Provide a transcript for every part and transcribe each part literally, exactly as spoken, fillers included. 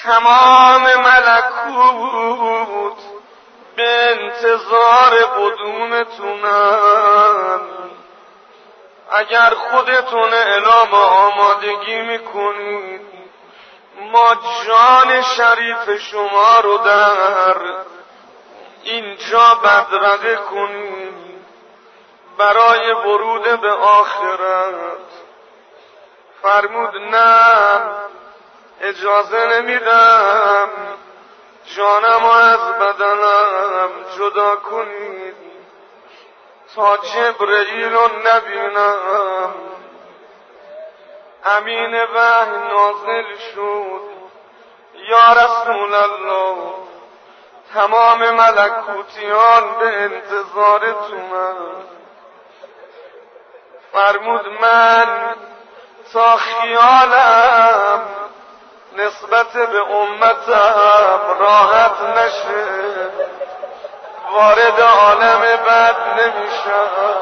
تمام ملکوت به انتظار قدومتونن. اگر خودتون اعلام آمادگی میکنید ما جان شریف شما رو در اینجا بدرقه کنیم برای ورود به آخرت. فرمود نه، اجازه نمیدم جانم از بدنم جدا کنید تا جبرئیل رو نبینم. امین وحی نازل شد، یا رسول الله تمام ملکوتیان به انتظارتونم. فرمود من تا خیالم نسبت به امتم راحت نشه وارد عالم بد نمیشم.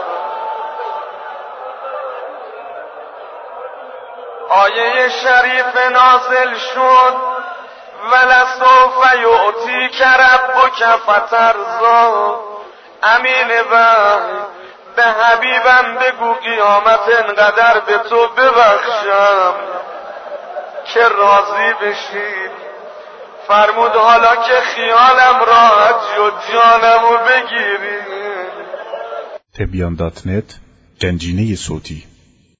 آیه شریف نازل شد ولسوف یعطیک ربک فترضی. امین وحی به حبیبم بگو قیامت انقدر به تو ببخشم که راضی بشید. فرمود حالا که خیالم راحت شد جانمو بگیرید. تبیان دات نت گنجینه صوتی